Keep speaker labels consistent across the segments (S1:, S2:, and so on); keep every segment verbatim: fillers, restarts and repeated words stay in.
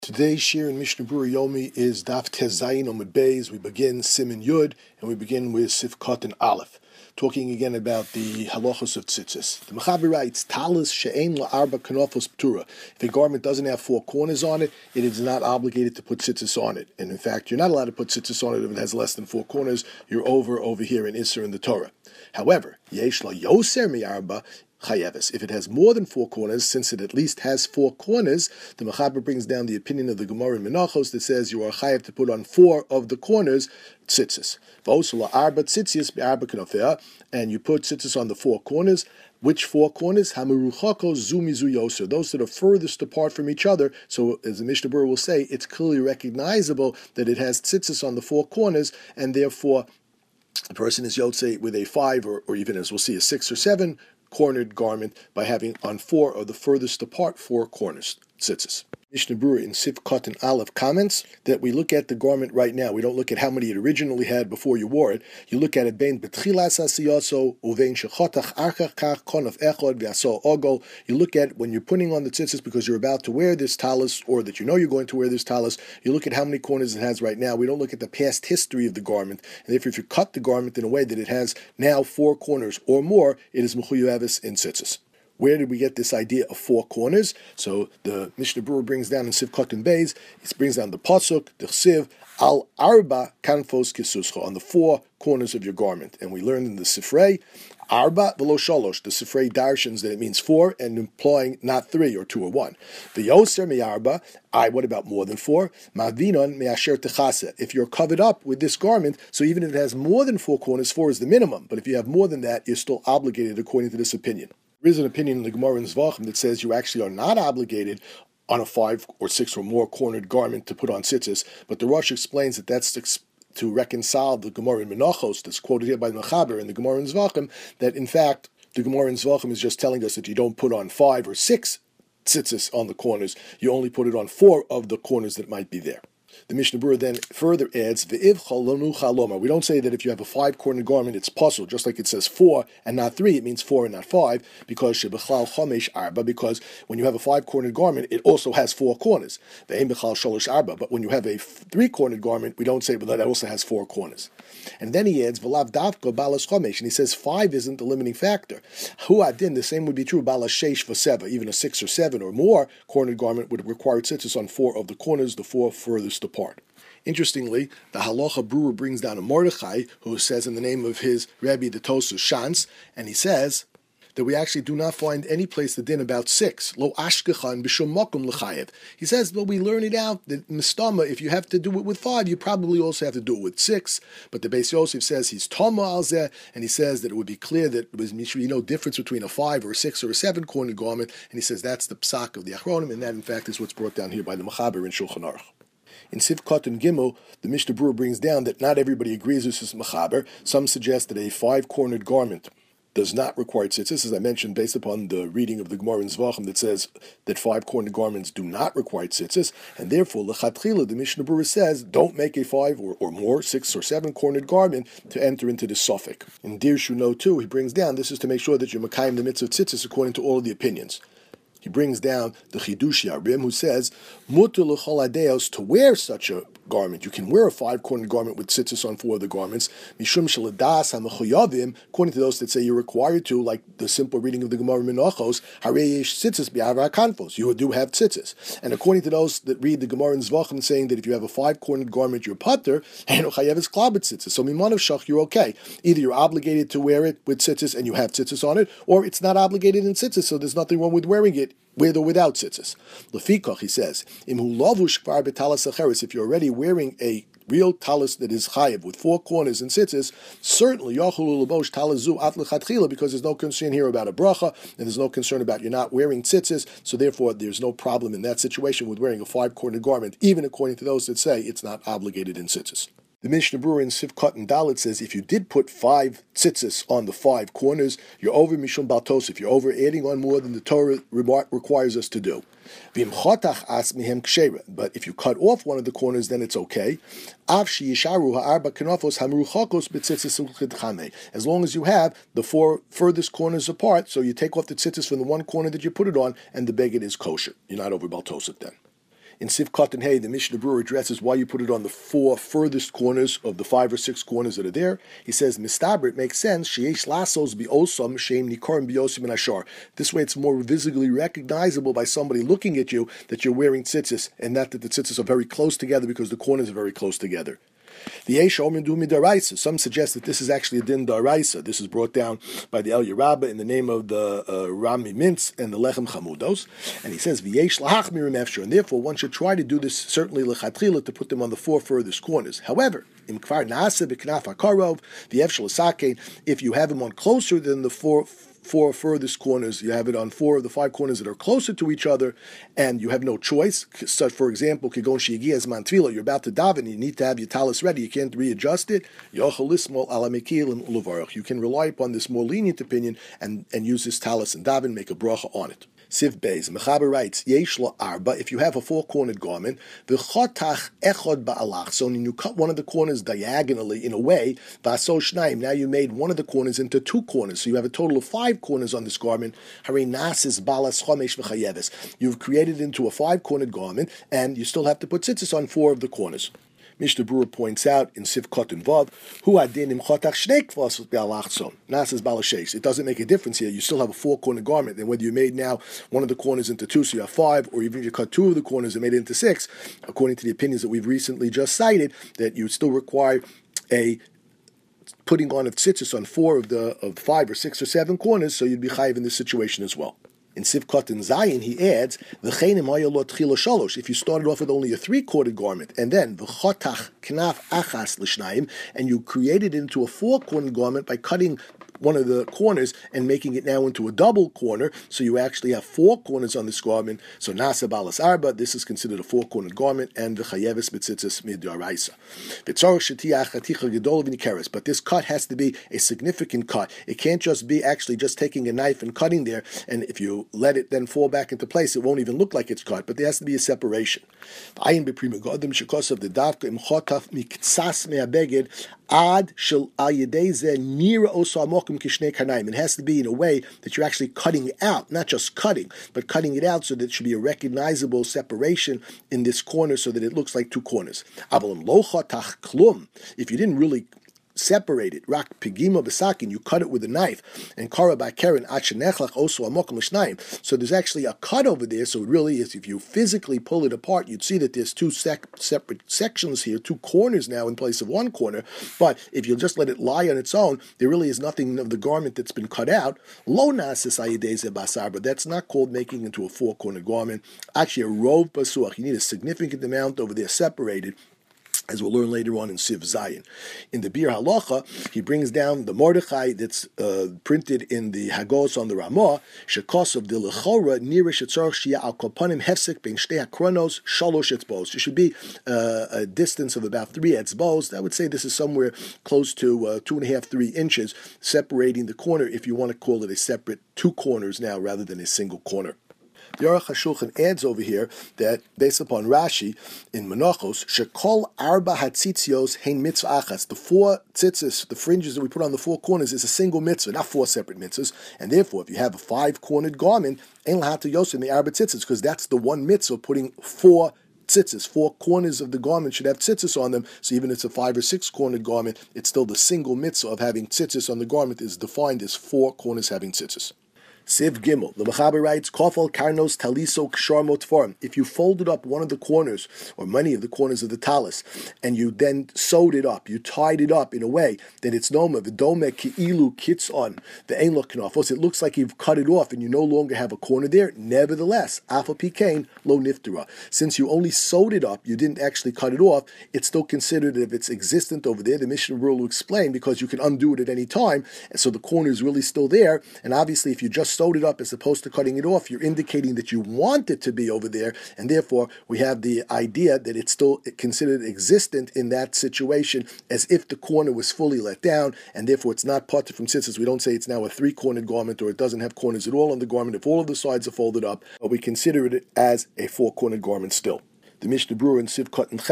S1: Today's shir in Mishnah Berurah Yomi is Daf Tezayin Omid Beis. We begin Siman Yud, and we begin with Sifkat and Aleph, talking again about the halachos of tzitzis. The Mechaber writes, Talis she'ein la'arba kanofos p'tura. If a garment doesn't have four corners on it, it is not obligated to put tzitzis on it. And in fact, you're not allowed to put tzitzis on it if it has less than four corners. You're over over here in Isser in the Torah. However, yesh la yoser mi'arba, if it has more than four corners, since it at least has four corners, the Mechaber brings down the opinion of the Gemara in Menachos that says you are chayav to put on four of the corners tzitzis. And you put tzitzis on the four corners. Which four corners? Hamaruchako zumizu yoser. Those that are furthest apart from each other. So, as the Mishnah Berurah will say, it's clearly recognizable that it has tzitzis on the four corners, and therefore the person is yotzei with a five, or, or even as we'll see, a six or seven cornered garment by having on four of the furthest apart four corners, tzitzis. Mishnah Berurah in Sifkat and Aleph comments that we look at the garment right now. We don't look at how many it originally had before you wore it. You look at it bein betchilas asiyaso uvein shechotach archach kach konof echod v'aso ogol. You look at when you're putting on the tzitzis because you're about to wear this talis, or that you know you're going to wear this talis. You look at how many corners it has right now. We don't look at the past history of the garment. And therefore, if you cut the garment in a way that it has now four corners or more, it is mechuyeves in tzitzis. Where did we get this idea of four corners? So the Mishnah Berurah brings down in Sifkat and Beis, it brings down the pasuk, the chsiv, al arba kanfos kisuscha, on the four corners of your garment. And we learned in the Sifrei, arba v'lo shalosh, the Sifrei darshans that it means four, and implying not three or two or one. V'yoser mi'arba, I, what about more than four? Ma'vinon me'asher techase. If you're covered up with this garment, so even if it has more than four corners, four is the minimum. But if you have more than that, you're still obligated according to this opinion. There is an opinion in the Gemara in Zvachim that says you actually are not obligated on a five or six or more cornered garment to put on tzitzis, but the Rosh explains that that's to reconcile the Gemara in Menachos that's quoted here by the Mechaber in the Gemara in Zvachim, that in fact the Gemara in Zvachim is just telling us that you don't put on five or six tzitzis on the corners, you only put it on four of the corners that might be there. The Mishnah Berurah then further adds, V'iv chalonu chaloma. We don't say that if you have a five-cornered garment, it's puzzle, just like it says four and not three, it means four and not five, because shebechlal chomesh arba, because when you have a five-cornered garment, it also has four corners. Ve'im bechal sholosh arba, but when you have a three-cornered garment, we don't say, but that also has four corners. And then he adds, V'lav davka balas chomesh, and he says five isn't the limiting factor. Hu adin, the same would be true, balas sheish v'seva, even a six or seven or more cornered garment would require tzitzis on four of the corners, the four furthest apart. Interestingly, the Halacha Berurah brings down a Mordechai who says in the name of his Rebbe, the Tosus Shans, and he says that we actually do not find any place the din about six. Lo ashkechan b'shum makom l'chayev. He says, well, we learn it out that mistama, if you have to do it with five, you probably also have to do it with six. But the Beis Yosef says he's tama al zeh, and he says that it would be clear that there should be no difference between a five or a six or a seven cornered garment. And he says that's the psak of the Achronim, and that in fact is what's brought down here by the Mechaber in Shulchan Aruch. In Sifkat and Gimel, the Mishnah Berurah brings down that not everybody agrees with this Mechaber. Some suggest that a five-cornered garment does not require tzitzis, as I mentioned, based upon the reading of the Gemara in Zvachim that says that five-cornered garments do not require tzitzis, and therefore, l'chatchila, the Mishnah Berurah says, don't make a five or, or more, six or seven-cornered garment to enter into this suffix. In Dir Shuno, too, he brings down, this is to make sure that you're makayim the mitzvah of tzitzis according to all of the opinions. He brings down the Chidush Yarbim, who says, Mutter l'chol hadeos, to wear such a garment. You can wear a five-cornered garment with tzitzis on four of the garments. Mishum sheladas ha'mechuyavim, according to those that say you're required to, like the simple reading of the Gemara Menachos, hareyesh tzitzis bi'avar kanfos. You do have tzitzis. And according to those that read the Gemara in Zvachim, saying that if you have a five-cornered garment, you're pater, and chayev is klabet tzitzis. So mimanav shach, you're okay. Either you're obligated to wear it with tzitzis and you have tzitzis on it, or it's not obligated in tzitzis, so there's nothing wrong with wearing it with or without tzitzis. Lefikach, he says, Imhu lavush kvar b'talas acheres, if you're already wearing a real talis that is chayiv with four corners and tzitzis, certainly yachulu labosh talazu at lechatchila, because there's no concern here about a bracha, and there's no concern about you're not wearing tzitzis, so therefore there's no problem in that situation with wearing a five-cornered garment, even according to those that say it's not obligated in tzitzis. The Mishnah Berurah in Sifkat and Dalet says if you did put five tzitzis on the five corners, you're over Mishum Baltos, if you're over adding on more than the Torah requires us to do. But if you cut off one of the corners, then it's okay. As long as you have the four furthest corners apart, so you take off the tzitzis from the one corner that you put it on, and the beged is kosher. You're not over Baltosif then. In Siv Cotton Hay, the Mishnah Berurah addresses why you put it on the four furthest corners of the five or six corners that are there. He says, Mistaber, it makes sense. Sheyesh lasos bi osam sheim nikorim biosim and ashar. This way it's more visibly recognizable by somebody looking at you that you're wearing tzitzis, and not that the tzitzis are very close together because the corners are very close together. The Eish Omer Du Midaraisa. Some suggest that this is actually a din daraisa. This is brought down by the El Yerabba in the name of the uh, Rami Mintz and the Lechem Chamudos. And he says, V'yesh lahachmirim efshar. And therefore, one should try to do this certainly lechatchila to put them on the four furthest corners. However, im kvar nasa b'knaf hakarov, the efshal sakein, if you have them on closer than the four four furthest corners, you have it on four of the five corners that are closer to each other, and you have no choice. So, for example, kigon she'igiyaz mantvila, you're about to daven, you need to have your talis ready, you can't readjust it. You can rely upon this more lenient opinion and, and use this talis and daven, make a bracha on it. Siv Beis, Mechaber writes, Yesh lo arba, if you have a four-cornered garment, the chotach echod ba'alach, so when you cut one of the corners diagonally in a way, v'aso shnaim, now you made one of the corners into two corners, so you have a total of five corners on this garment. Harei nasis balas chomesh v'chayeves. You've created it into a five-cornered garment, and you still have to put tzitzis on four of the corners. Mishnah Berurah points out in Siv Cotton Vav, Hu adin im chotach shnei kvasos be'alachson. Nasas balasheis. It doesn't make a difference here. You still have a four-corner garment, and whether you made now one of the corners into two, so you have five, or even if you cut two of the corners and made it into six, according to the opinions that we've recently just cited, that you still require a putting on of tzitzis on four of the of five or six or seven corners, so you'd be chayiv in this situation as well. In Siv Cotton Zayin, he adds, V'chenim hayalot chila shalosh. If you started off with only a three-quarter garment, and then v'chotach knaf achas l'shnayim, and you created it into a four-corner garment by cutting one of the corners and making it now into a double corner, so you actually have four corners on this garment. So nasa balas arba, this is considered a four-cornered garment, and v'chayeves b'tzitzis mid'araisa. V'tzarich shetiach chaticha gedol v'nikeres, but this cut has to be a significant cut. It can't just be actually just taking a knife and cutting there, and if you let it then fall back into place, it won't even look like it's cut, but there has to be a separation. Ayin b'prima godim shekosav the davka im chotaf miktsas me'abeged ad shel al yedei zeh nira osa amokim kishnei karnaim. It has to be in a way that you're actually cutting out, not just cutting, but cutting it out so that it should be a recognizable separation in this corner so that it looks like two corners. Avalim lo chotach klum. If you didn't really separate it, rak pigima b'sakin, you cut it with a knife, and kara by karen achenechlach oso amokim l'shnayim. So there's actually a cut over there. So it really is, if you physically pull it apart, you'd see that there's two sec- separate sections here, two corners now in place of one corner. But if you just let it lie on its own, there really is nothing of the garment that's been cut out. Lo nasis ayideze basar, but that's not called making into a four-corner garment. Actually, a rov basuach, you need a significant amount over there separated, as we'll learn later on in Siv Zayin. In the Bir Halacha, he brings down the Mordechai that's uh, printed in the Hagos on the Ramah, Shekos of the Lechora, Nirish Etzorach Shia Al Kopanim Hefsek Ben Shtei HaKronos, Shalosh Etzbos. There should be uh, a distance of about three etzbos. I would say this is somewhere close to uh, two and a half, three inches, separating the corner, if you want to call it a separate two corners now rather than a single corner. The Aruch HaShulchan adds over here that, based upon Rashi in Menachos, Shekol Arba Hatzitzios Hein Mitzvah Achas. The four tzitzis, the fringes that we put on the four corners, is a single mitzvah, not four separate mitzvahs. And therefore, if you have a five-cornered garment, Ein Lahata Yosef in the Arba tzitzis, because that's the one mitzvah, putting four tzitzis, four corners of the garment should have tzitzis on them. So even if it's a five or six cornered garment, it's still the single mitzvah of having tzitzis on the garment is defined as four corners having tzitzis. Siv Gimel, the Mechaber writes, Kofal Karnos Taliso Ksharmot Form. If you folded up one of the corners, or many of the corners of the talis, and you then sewed it up, you tied it up in a way that it's noma, v'dome ki'ilu kitzon, the ein lo knafos, it looks like you've cut it off and you no longer have a corner there. Nevertheless, afal pikein lo niftera. Since you only sewed it up, you didn't actually cut it off, it's still considered, if it's existent over there, the Mishnah Berurah will explain, because you can undo it at any time, and so the corner is really still there, and obviously if you just sewed it up as opposed to cutting it off, you're indicating that you want it to be over there, and therefore we have the idea that it's still considered existent in that situation as if the corner was fully let down, and therefore it's not parted from tzitzis. We don't say it's now a three-cornered garment or it doesn't have corners at all on the garment if all of the sides are folded up, but we consider it as a four-cornered garment still. The Mishnah Berurah in Siv Cotton Ches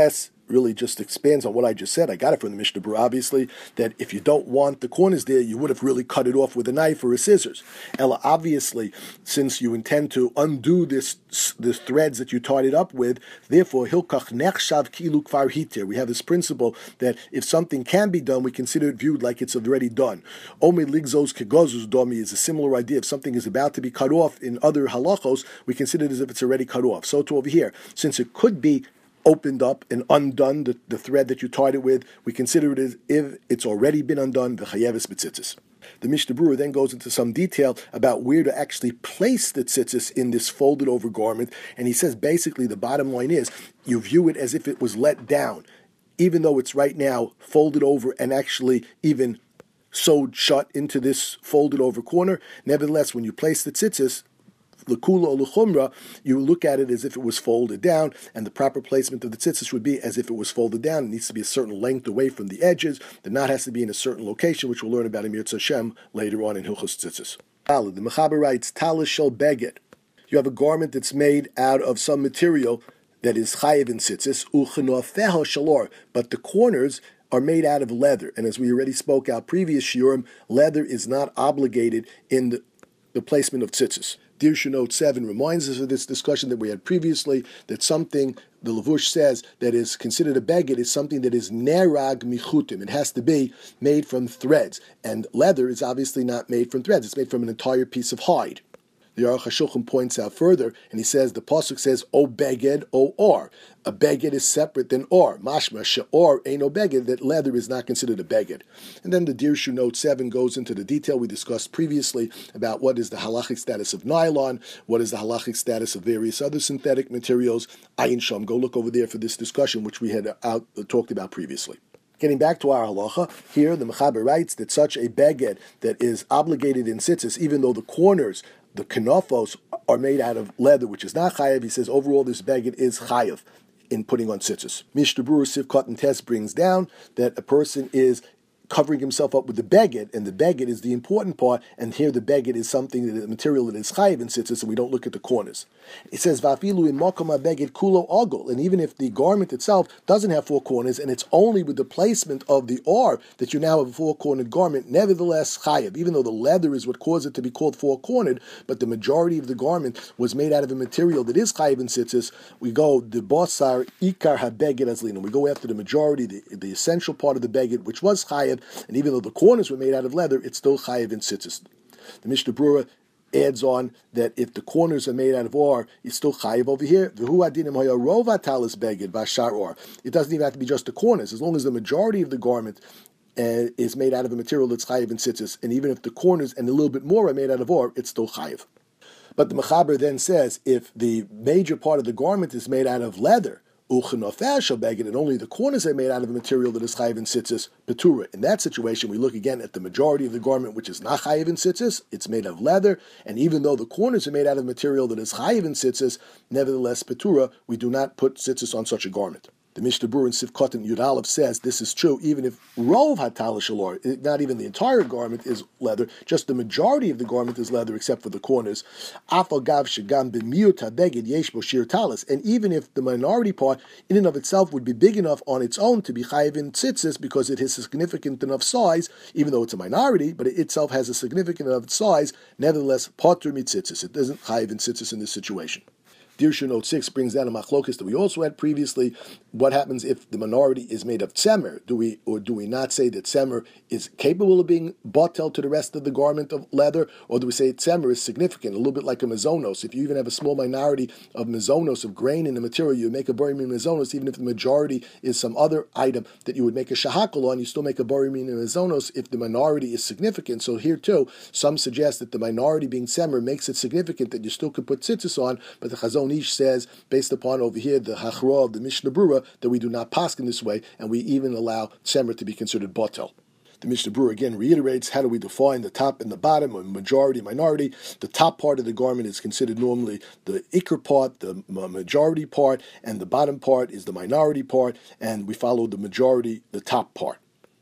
S1: really just expands on what I just said. I got it from the Mishnah Berurah, obviously, that if you don't want the corners there, you would have really cut it off with a knife or a scissors. Ella, obviously, since you intend to undo this the threads that you tied it up with, therefore, hilkach nechshav kilu kvar hitir. We have this principle that if something can be done, we consider it viewed like it's already done. Ome ligzos kegozus domi is a similar idea. If something is about to be cut off in other halachos, we consider it as if it's already cut off. So to over here, since it could be opened up and undone, the, the thread that you tied it with, we consider it as if it's already been undone, the chayeves b'tzitzis. The Mishnah Berurah then goes into some detail about where to actually place the tzitzis in this folded over garment, and he says basically the bottom line is you view it as if it was let down, even though it's right now folded over and actually even sewed shut into this folded over corner. Nevertheless, when you place the tzitzis, l'kula or l'chumra, you look at it as if it was folded down, and the proper placement of the tzitzis would be as if it was folded down. It needs to be a certain length away from the edges. The knot has to be in a certain location, which we'll learn about in Mirz Hashem later on in Hilchos Tzitzis. The Mechaber writes, Talis shel beged. You have a garment that's made out of some material that is chayiv in tzitzis, uchenofeho shalor, but the corners are made out of leather. And as we already spoke out previous shiurim, leather is not obligated in the, the placement of tzitzis. Dirshu Note seven reminds us of this discussion that we had previously, that something, the Levush says, that is considered a beged is something that is nerag michutim. It has to be made from threads. And leather is obviously not made from threads. It's made from an entire piece of hide. The Aruch HaShulchan points out further, and he says, the pasuk says, O beged, O or. A beged is separate than or. Mashma she'or ain't no beged, that leather is not considered a beged. And then the Dirshu Note seven goes into the detail we discussed previously about what is the halachic status of nylon, what is the halachic status of various other synthetic materials. Ayin Sham, go look over there for this discussion, which we had out, uh, talked about previously. Getting back to our halacha, here the Mechaber writes that such a beged that is obligated in tzitzis, even though the corners, the kanafos, are made out of leather, which is not chayav, he says overall this beged is chayav in putting on tzitzis. Mishnah Berurah Sivkot and Tes brings down that a person is covering himself up with the beged, and the beged is the important part, and here the beged is something, that the material that is chayiv in tzitzis, and we don't look at the corners. It says, Vafilu in makom beged kulo ogol, and even if the garment itself doesn't have four corners, and it's only with the placement of the or that you now have a four-cornered garment, nevertheless chayiv, even though the leather is what caused it to be called four-cornered, but the majority of the garment was made out of a material that is chayiv in tzitzis, we go, the basar ikar ha-beged azlina, we go after the majority, the, the essential part of the beged, which was chayiv, and even though the corners were made out of leather, it's still chayiv in tzitzis. The Mishnah Berurah adds on that if the corners are made out of or, it's still chayiv over here. It doesn't even have to be just the corners, as long as the majority of the garment uh, is made out of a material that's chayiv in tzitzis, and even if the corners and a little bit more are made out of or, it's still chayiv. But the Mechaber then says, if the major part of the garment is made out of leather, and only the corners are made out of a material that is chayiv in tzitzis, petura. In that situation, we look again at the majority of the garment which is not chayiv in tzitzis. It's made of leather, and even though the corners are made out of material that is chayiv in tzitzis, nevertheless, petura, we do not put tzitzis on such a garment. The Mishnah Berurah in Sivkot and Yud Aleph says this is true even if rov hatala shalor, not even the entire garment is leather, just the majority of the garment is leather except for the corners. Afagav shagam b'miut habeged yesh bo shir talis, and even if the minority part in and of itself would be big enough on its own to be chayiv in tzitzis because it is a significant enough size, even though it's a minority, but it itself has a significant enough size, nevertheless patur mitzitzis. It doesn't chayiv in tzitzis in this situation. Dirshu Note six brings down a machlokus that we also had previously. What happens if the minority is made of tzemer? Do we or do we not say that tzemer is capable of being batel to the rest of the garment of leather, or do we say tzemer is significant, a little bit like a mezonos? If you even have a small minority of mezonos, of grain in the material, you make a bari min mezonos, even if the majority is some other item that you would make a shahakal on, you still make a bari min mezonos if the minority is significant. So here too, some suggest that the minority being tzemer makes it significant that you still could put tzitzis on, but the Chazon Ish says, based upon over here the hachra of the Mishnah Berurah, that we do not pass in this way, and we even allow tzemer to be considered batel. The Mishnah Berurah again reiterates, how do we define the top and the bottom, or majority, minority? The top part of the garment is considered normally the ikr part, the majority part, and the bottom part is the minority part, and we follow the majority, the top part.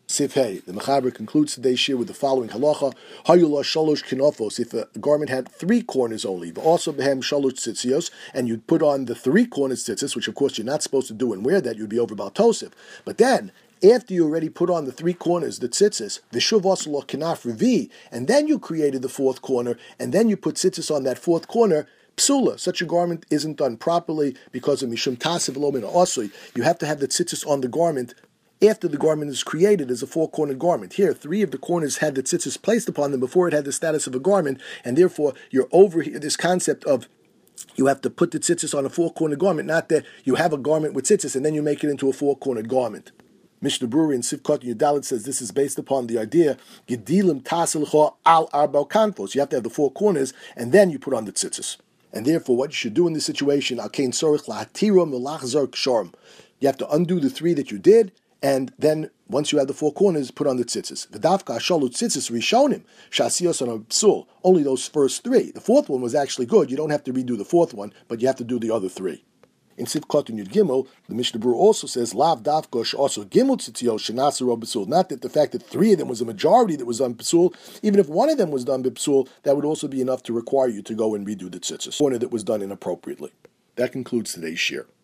S1: Sifhei, the Mechaber concludes today's shir with the following halacha: Hayula shalosh kinofos. If a garment had three corners only, but also behem shalosh tzitzios, and you'd put on the three corners tzitzis, which of course you're not supposed to do and wear that, you'd be over Baal Tosef. But then, after you already put on the three corners, the tzitzis, vishuv aslo kinaf revi, and then you created the fourth corner, and then you put tzitzis on that fourth corner. Psula, such a garment isn't done properly because of mishum tasev lo min asui. You have to have the tzitzis on the garment after the garment is created as a four-cornered garment. Here, three of the corners had the tzitzis placed upon them before it had the status of a garment, and therefore you're over here, this concept of you have to put the tzitzis on a four-cornered garment, not that you have a garment with tzitzis and then you make it into a four-cornered garment. Mishnah Berurah in Sivkot Yudalit says this is based upon the idea Gedilim Tasilcha al Arbal Kanfos. You have to have the four corners and then you put on the tzitzis. And therefore, what you should do in this situation, Alkein Sorich Lahatira Melachzar Ksharm. You have to undo the three that you did, and then once you have the four corners, put on the tzitzis. V'davka shalut tzitzis rishonim shasiyos on a psul. Only those first three. The fourth one was actually good. You don't have to redo the fourth one, but you have to do the other three. In Sivkot and Yud Gimel, the Mishnah Berurah also says lav davka also gimel tzitziyos shenasero b'sul. Not that the fact that three of them was a majority that was done b'sul. Even if one of them was done b'sul, that would also be enough to require you to go and redo the tzitzis. One that was done inappropriately. That concludes today's shir.